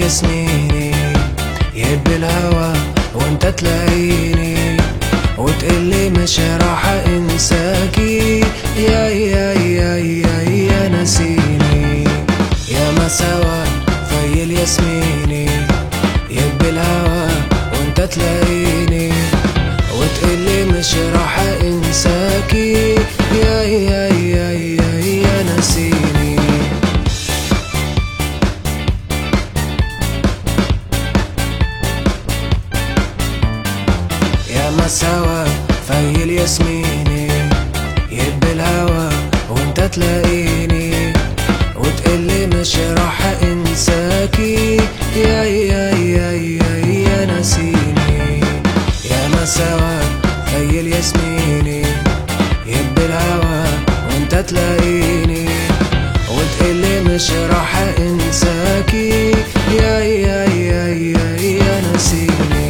الياسميني يهب الهوى وانت تلاقيني وتقلي مش راح انساكي يا نسيني يا ما سوا في الياسميني يهب الهوى وانت تلاقيني وتقلي مش راح انساكي يا نسيني يا ما سوا في الياسميني يهب الهوى وانت تلاقيني وتقلي مش راح انساكي يا نسيني يا ما سوا في الياسميني يهب الهوى وانت تلاقيني وتقلي مش راح انساكي يا نسيني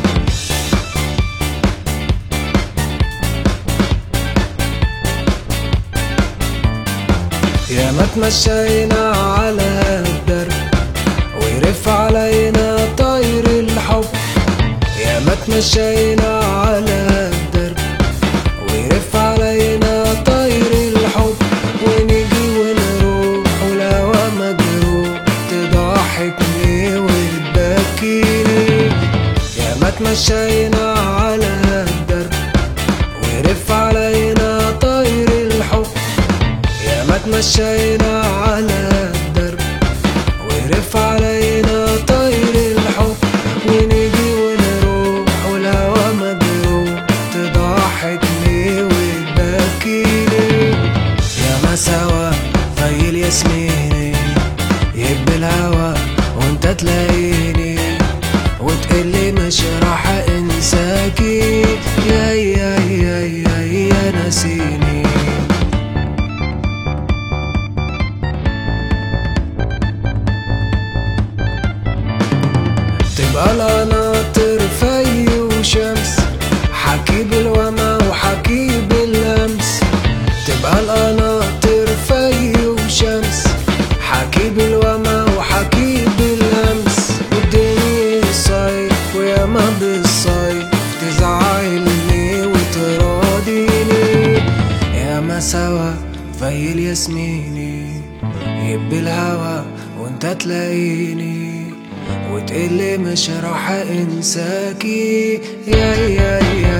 يا ما تمشينا على الدرب ويرف علينا طير الحب يا ما تمشينا على الدرب ويرف علينا طير الحب ونيجي ونروح والهوا مجروح تضحكني وتبكيني يا ما تمشينا على الدرب ويرف علينا طير الحب يا ما تمشينا على الدرب ويرف علينا طير الحب ونيجي ونروح والهوا مجروح تضحكني وتبكيني يا ما سوا في الياسميني يهب الهوى وانت تلاقيني وتقلي مش راح انساكي يا نسيني تبقى القناطر في وشمس حكيب الوما وحكيب اللمس تبقى القناطر في وشمس حكيب الوما وحكيب اللمس والدنيا صيف ويا ما بالصيف تزعلني وتراضيني يا ما سوا في الياسميني يهب الهوى وانت تلاقيني وتقلي مش راح انساكي يا